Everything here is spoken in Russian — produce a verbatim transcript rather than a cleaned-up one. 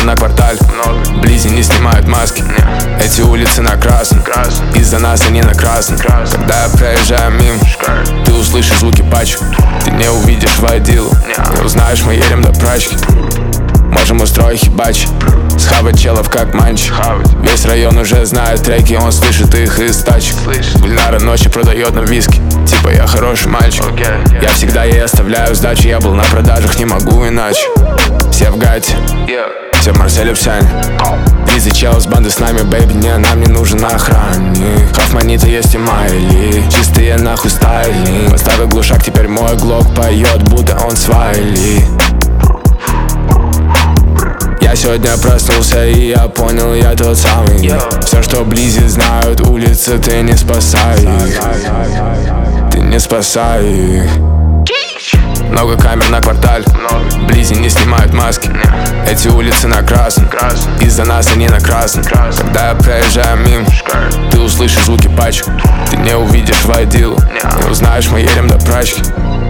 на квартале, вблизи не снимают маски. Эти улицы на красном, из-за нас они на красном. Когда я проезжаю мимо, ты услышишь звуки пачек. Ты не увидишь водилу, не узнаешь, мы едем до прачки. Можем устроить хибач, схавать челов как манч. Весь район уже знает треки, он слышит их из тачек. Гульнара ночью продает нам виски, типа я хороший мальчик. Я всегда ей оставляю сдачи, я был на продажах, не могу иначе. Все в гате, все в Марселе, в Сяне. Близый чел с банды с нами, бэйби, не, нам не нужен охранник. Хафманита есть и Майли, чистые нахуй стайли. Поставил глушак, теперь мой глок поет, будто он свайли. Я сегодня проснулся и я понял, я тот самый. yeah. Все, что вблизи знают улицы, ты не спасай их. Ты не спасай их. Много камер на квартале, вблизи не снимают маски. Эти улицы на красном, из-за нас они на красном. Когда я проезжаю мимо, ты услышишь звуки пачек. Ты не увидишь водилу, не узнаешь, мы едем до прачки.